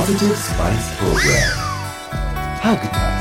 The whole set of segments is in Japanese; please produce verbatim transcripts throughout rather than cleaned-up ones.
Positive Spice Program ハグタス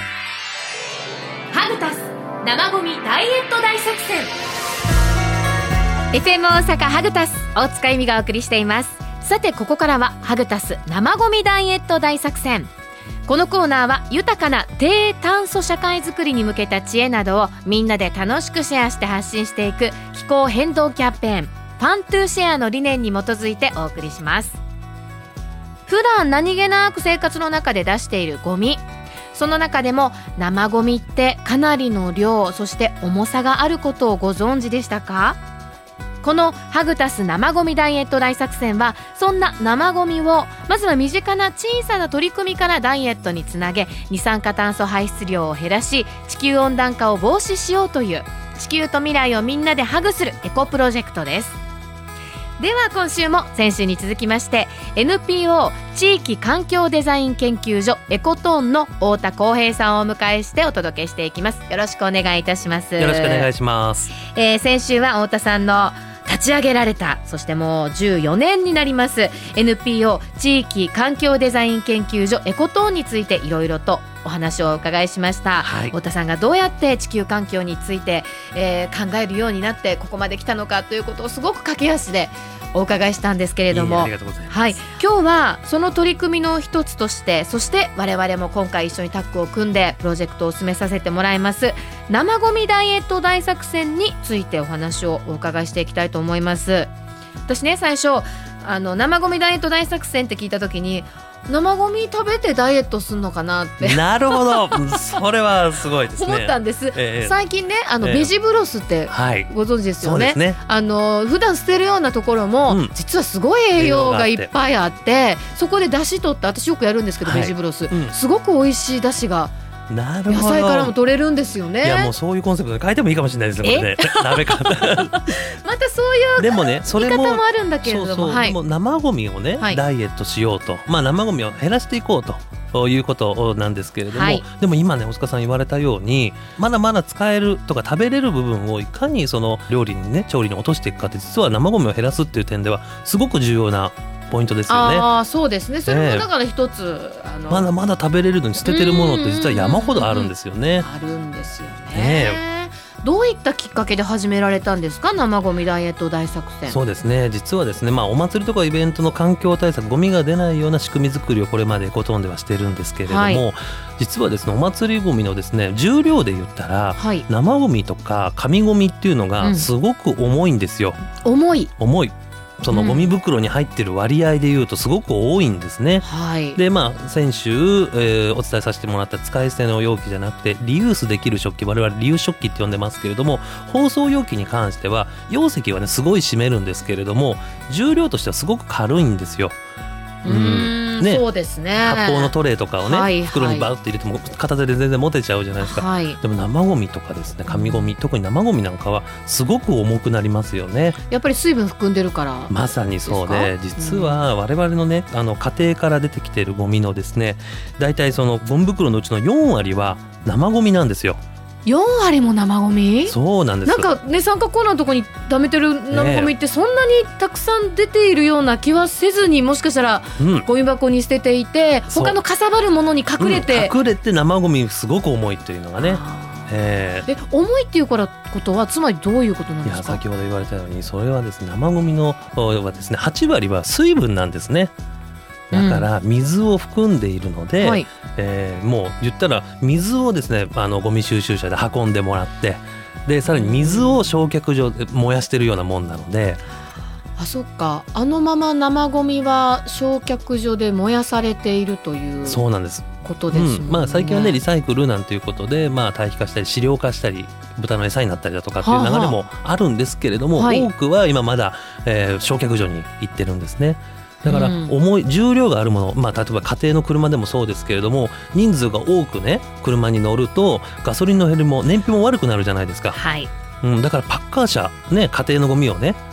ハグタス生ゴミダイエット大作戦。 エフエム 大阪ハグタス大塚由美がお送りしています。さてここからはハグタス生ゴミダイエット大作戦。このコーナーは豊かな低炭素社会づくりに向けた知恵などをみんなで楽しくシェアして発信していく気候変動キャンペーンファントゥーシェアの理念に基づいてお送りします。普段何気なく生活の中で出しているゴミ、その中でも生ゴミってかなりの量、そして重さがあることをご存知でしたか？このハグタス生ゴミダイエット大作戦はそんな生ゴミをまずは身近な小さな取り組みからダイエットにつなげ、二酸化炭素排出量を減らし地球温暖化を防止しようという地球と未来をみんなでハグするエコプロジェクトです。では今週も先週に続きまして エヌピーオー 地域環境デザイン研究所エコトーンの太田康平さんをお迎えしてお届けしていきます。よろしくお願いいたします。 よろしくお願いします。 えー、先週は太田さんの立ち上げられた、そしてもうじゅうよねんになります エヌピーオー 地域環境デザイン研究所エコトーンについていろいろとお話をお伺いしました、はい、太田さんがどうやって地球環境について、えー、考えるようになってここまで来たのかということをすごく駆け足でお伺いしたんですけれども、 いい、ありがとうございます。 はい、今日はその取り組みの一つとして、そして我々も今回一緒にタッグを組んでプロジェクトを進めさせてもらいます生ゴミダイエット大作戦についてお話をお伺いしていきたいと思います。私ね、最初あの生ゴミダイエット大作戦って聞いた時に生ゴミ食べてダイエットするのかなってなるほどそれはすごいですね思ったんです、 えー、 最近ねあの、えー、ベジブロスってご存知ですよね、はい、そうですね。あの普段捨てるようなところも、うん、実はすごい栄養がいっぱいあってそこで出汁取って私よくやるんですけど、はい、ベジブロス、うん、すごく美味しい出汁がなるほど、 野菜からも取れるんですよね。 いやもうそういうコンセプトで変えてもいいかもしれないですね、これね食べ方またそういうでもね、それも言い方もあるんだけれども、 そうそう、 はい、 でも生ゴミをね、はい、ダイエットしようと、まあ、生ゴミを減らしていこうということなんですけれども、はい、でも今ね大塚さん言われたようにまだまだ使えるとか食べれる部分をいかにその料理にね調理に落としていくかって、実は生ゴミを減らすっていう点ではすごく重要なポイントですよね。 あ、そうですね。それもだから一つ、えー、あのまだまだ食べれるのに捨ててるものって実は山ほどあるんですよね。 あるんですよね、 ね。 どういったきっかけで始められたんですか、生ゴミダイエット大作戦。 そうですね、実はですね、まあ、お祭りとかイベントの環境対策、ゴミが出ないような仕組み作りをこれまでエコトーンではしてるんですけれども、はい、実はですねお祭りゴミのですね重量で言ったら、はい、生ゴミとか紙ゴミっていうのがすごく重いんですよ、 うん、重い重いそのゴミ袋に入ってる割合でいうとすごく多いんですね、はい、でまあ先週、えー、お伝えさせてもらった使い捨ての容器じゃなくてリユースできる食器、我々リユース食器って呼んでますけれども、包装容器に関しては容積はねすごい占めるんですけれども重量としてはすごく軽いんですよ。 うーんね、そうですね。 発泡のトレーとかをね、はいはい、袋にバーッと入れても片手で全然持てちゃうじゃないですか、はい、でも生ゴミとかですね紙ゴミ、特に生ゴミなんかはすごく重くなりますよね。 やっぱり水分含んでるからまさにそうで、実は我々のねあの家庭から出てきているゴミのですねだいたいそのゴミ袋のうちのよんわりは生ゴミなんですよ。 よんわりも生ゴミ？ そうなんです。 なんかね三角コーナーのとこに溜めてる生ゴミってそんなにたくさん出ているような気はせずに、もしかしたらゴミ箱に捨てていて、うん、他のかさばるものに隠れて、 うん、隠れて生ゴミすごく重いというのがね、 えー、え重いっていうからことはつまりどういうことなんですか？ いや先ほど言われたようにそれはですね生ゴミのはですねはちわりは水分なんですね。だから水を含んでいるので、うんはいえー、もう言ったら水をですねあのゴミ収集車で運んでもらって、でさらに水を焼却場で燃やしてるようなもんなので、 あそっか、あのまま生ゴミは焼却所で燃やされているというそうなんですことですもんね、 うんまあ、最近はねリサイクルなんていうことで、まあ、堆肥化したり飼料化したり豚の餌になったりだとかっていう流れもあるんですけれども、はあはあ、多くは今まだ、えー、焼却所に行ってるんですね。だから重い重量があるもの、まあ、例えば家庭の車でもそうですけれども、人数が多くね車に乗るとガソリンの減りも燃費も悪くなるじゃないですか、 はいうん、だからパッカー車、ね、家庭のゴミをね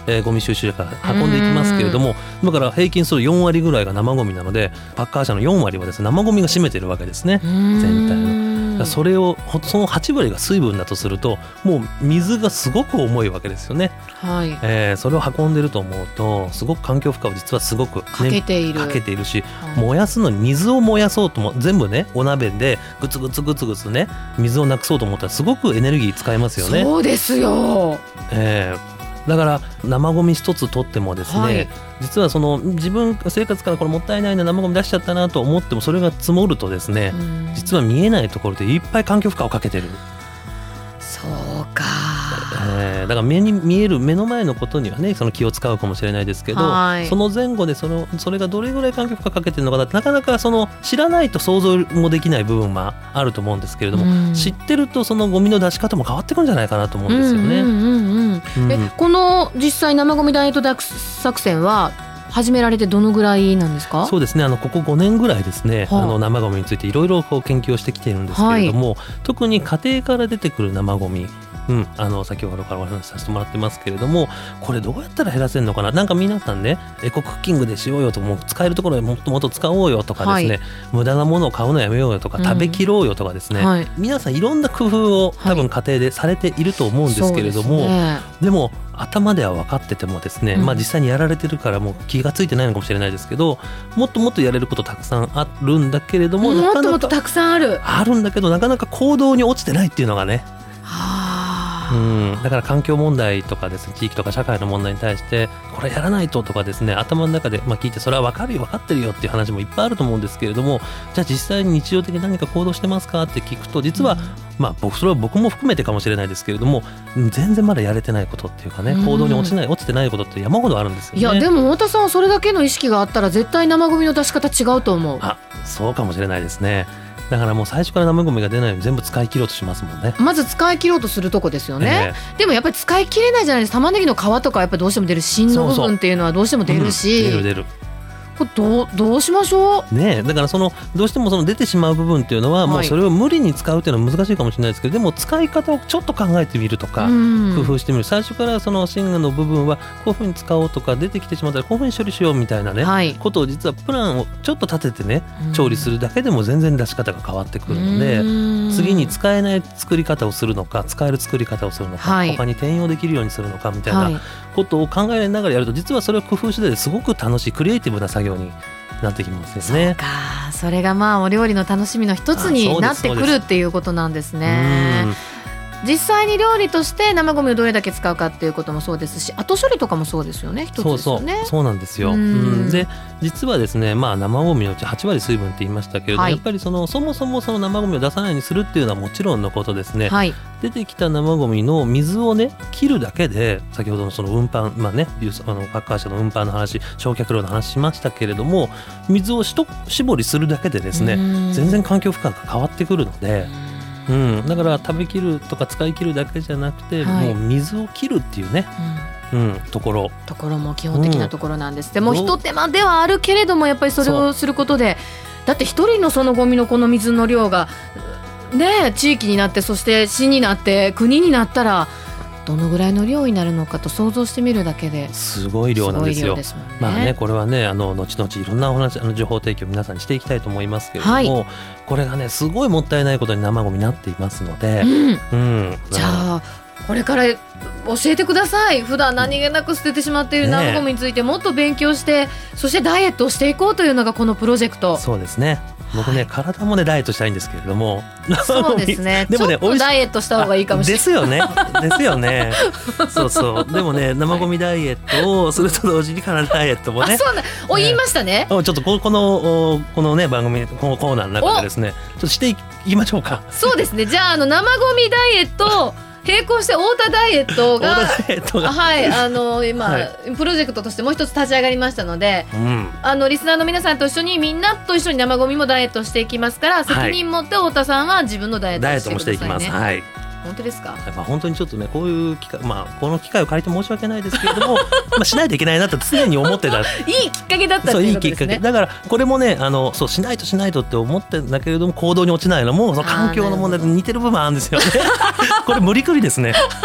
えー、ゴミ収集車から運んでいきますけれども、だから平均するよんわりぐらいが生ゴミなので、パッカー車のよんわりはですね生ゴミが占めてるわけですね、全体の。それをそのはちわりが水分だとすると、もう水がすごく重いわけですよね、はいえー、それを運んでると思うとすごく環境負荷を実はすごく、ね、 かけているかけているし、はい、燃やすのに水を燃やそうとも全部ねお鍋でグツグツグツグツね水をなくそうと思ったらすごくエネルギー使いますよね。 そうですよ、 えーだから生ゴミ一つ取ってもですね、はい、実はその自分生活からこれもったいないな生ゴミ出しちゃったなと思ってもそれが積もるとですね、実は見えないところでいっぱい環境負荷をかけてる。 そうか、 えー、だから目に見える目の前のことにはねその気を使うかもしれないですけど、はい、その前後でそのそれがどれぐらい環境負荷かけてるのかだってなかなかその知らないと想像もできない部分もあると思うんですけれども、うん、知ってるとそのゴミの出し方も変わってくるんじゃないかなと思うんですよね。うんうんうんうん、えこの実際生ゴミダイエット作戦は始められてどのぐらいなんですか？ そうですね、あのここごねんぐらいですね、はあ、あの生ゴミについていろいろ研究をしてきているんですけれども、はい、特に家庭から出てくる生ゴミ、うん、あの先ほどからお話しさせてもらってますけれども、これどうやったら減らせるのかな。なんか皆さんねエコクッキングでしようよとか、もう使えるところでもっともっと使おうよとかですね、はい、無駄なものを買うのやめようよとか、うん、食べきろうよとかですね、はい、皆さんいろんな工夫を多分家庭でされていると思うんですけれども、はい、 で, ね、でも頭では分かっててもですね、うん、まあ、実際にやられてるからもう気がついてないのかもしれないですけど、もっともっとやれることたくさんあるんだけれども、 もっともっとたくさんあるあるんだけどなかなか行動に落ちてないっていうのがね、うん、だから環境問題とかですね、地域とか社会の問題に対してこれやらないととかですね、頭の中で、まあ、聞いてそれは分かるよ分かってるよっていう話もいっぱいあると思うんですけれども、じゃあ実際に日常的に何か行動してますかって聞くと、実は、うん、まあ、僕それは僕も含めてかもしれないですけれども、全然まだやれてないことっていうかね、うん、行動に落ちない落ちてないことって山ほどあるんですよね。 いやでも太田さんはそれだけの意識があったら絶対生ゴミの出し方違うと思う。 あ、そうかもしれないですね。だからもう最初から生ゴミが出ないように全部使い切ろうとしますもんね。 まず使い切ろうとするとこですよね、えー、でもやっぱり使い切れないじゃないですか。玉ねぎの皮とかやっぱりどうしても出る、芯の部分っていうのはどうしても出るし、 そうそう、うん、出る出る。 これどう、どうしましょうね。だからそのどうしてもその出てしまう部分っていうのは、はい、もうそれを無理に使うっていうのは難しいかもしれないですけど、でも使い方をちょっと考えてみるとか、工夫してみる。最初からその芯の部分はこういうふうに使おうとか、出てきてしまったらこういうふうに処理しようみたいなね、はい、ことを実はプランをちょっと立ててね調理するだけでも全然出し方が変わってくるので、次に使えない作り方をするのか、使える作り方をするのか、はい、他に転用できるようにするのかみたいなことを考えながらやると、実はそれを工夫次第ですごく楽しいクリエイティブな作業になってきますよね。 そうか、それがまあお料理の楽しみの一つになってくるっていうことなんですね。実際に料理として生ゴミをどれだけ使うかっていうこともそうですし、後処理とかもそうですよね。一つですよね。 そうそう、そうなんですよ。うん、で実はですね、まあ、生ゴミのうちはちわり水分って言いましたけれども、はい、やっぱりそのそもそもその生ゴミを出さないようにするっていうのはもちろんのことですね、はい、出てきた生ゴミの水をね切るだけで、先ほどのその運搬、まあね、あのパッカー車の運搬の話、焼却量の話しましたけれども、水を一絞りするだけでですね全然環境負荷が変わってくるので、うん、だから食べきるとか使い切るだけじゃなくて、はい、もう水を切るっていうね、うんうん、ところところも基本的なところなんです。でも一手間ではあるけれども、やっぱりそれをすることで、だって一人のそのゴミのこの水の量がね、地域になって、そして市になって国になったらどのぐらいの量になるのかと想像してみるだけですごい量なんですよ。 すごい量ですもんね。 まあね、これはね、あの後々いろんなお話、あの情報提供を皆さんにしていきたいと思いますけれども、はい、これがねすごいもったいないことに生ゴミになっていますので、うんうん、 じゃあこれから教えてください。普段何気なく捨ててしまっている生ゴミについてもっと勉強して、ね、そしてダイエットをしていこうというのがこのプロジェクト。 そうですね。僕ね、はい、体もねダイエットしたいんですけれども、 そうですね。でもね、ちょっとダイエットした方がいいかもしれない。 ですよね。ですよね。そうそう。でもね、生ゴミダイエットをすると同時に体ダイエットもね。 あ、そうな。お、言いましたね。 ちょっとここのこのね番組このコーナーの中でですね、ちょっとしていきましょうか。 そうですね。じゃあ、あの生ゴミダイエット並行して太田ダイエットがはい、あの今、はい、プロジェクトとしてもう一つ立ち上がりましたので、うん、あのリスナーの皆さんと一緒にみんなと一緒に生ゴミもダイエットしていきますから、責任持って太田さんは自分のダイエットをしてくださいね。ダイエットもしていきます。はい。本当ですか。 まあ、本当にちょっとねこういう機会、まあ、この機会を借りて申し訳ないですけれどもまあしないといけないなと常に思ってたいいきっかけだったっていうことですね。そう、いいきっかけだからこれもね、あのそうしないとしないとって思ってるんだけれども行動に落ちないのもその環境の問題と似てる部分あるんですよねこれ無理くりですね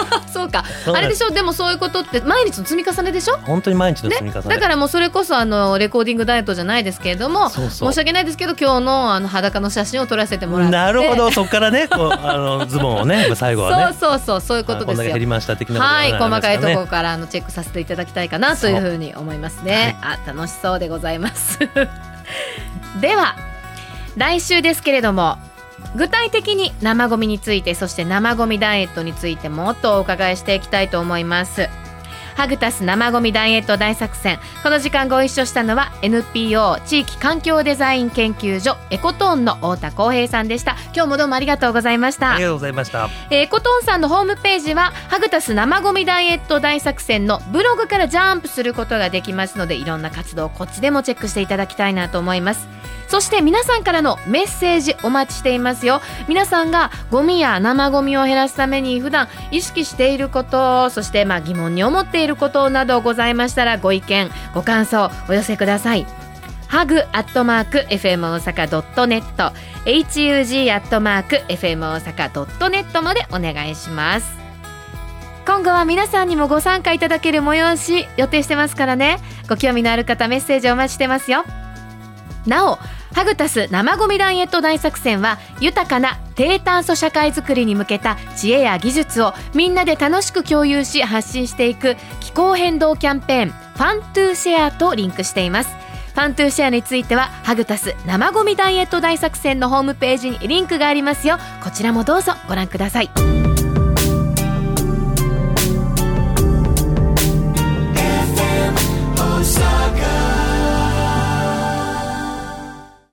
そうか、あれでしょ。でもそういうことって毎日の積み重ねでしょ。 本当に毎日の積み重ね、 ね、だからもうそれこそあのレコーディングダイエットじゃないですけれども、 そうそう申し訳ないですけど今日のあの裸の写真を撮らせてもらって、 なるほど、そこからねこうあのズボンをね最後はねそうそうそうそういうことですよ。 こんだけ減りました的なことはい、 になりますからね。 細かいところからあのチェックさせていただきたいかなというふうに思いますね。あ、楽しそうでございますでは来週ですけれども、具体的に生ゴミについて、そして生ゴミダイエットについてもっとお伺いしていきたいと思います。ハグタス生ゴミダイエット大作戦、この時間ご一緒したのは エヌピーオー 地域環境デザイン研究所エコトーンの太田光平さんでした。今日もどうもありがとうございました。 ありがとうございました。 エコトーンさんのホームページはハグタス生ゴミダイエット大作戦のブログからジャンプすることができますので、いろんな活動をこっちでもチェックしていただきたいなと思います。そして皆さんからのメッセージお待ちしていますよ。皆さんがゴミや生ゴミを減らすために普段意識していること、そしてまあ疑問に思っていることなどございましたら、ご意見ご感想お寄せください。ハグアットマーク エフエム 大阪ドットネット エイチユージー アットマーク エフエム 大阪ドットネットまでお願いします。今後は皆さんにもご参加いただける催し予定してますからね。ご興味のある方メッセージお待ちしてますよ。なおハグタス生ゴミダイエット大作戦は豊かな低炭素社会づくりに向けた知恵や技術をみんなで楽しく共有し発信していく気候変動キャンペーンファントゥーシェアとリンクしています。ファントゥーシェアについてはハグタス生ゴミダイエット大作戦のホームページにリンクがありますよ。こちらもどうぞご覧ください。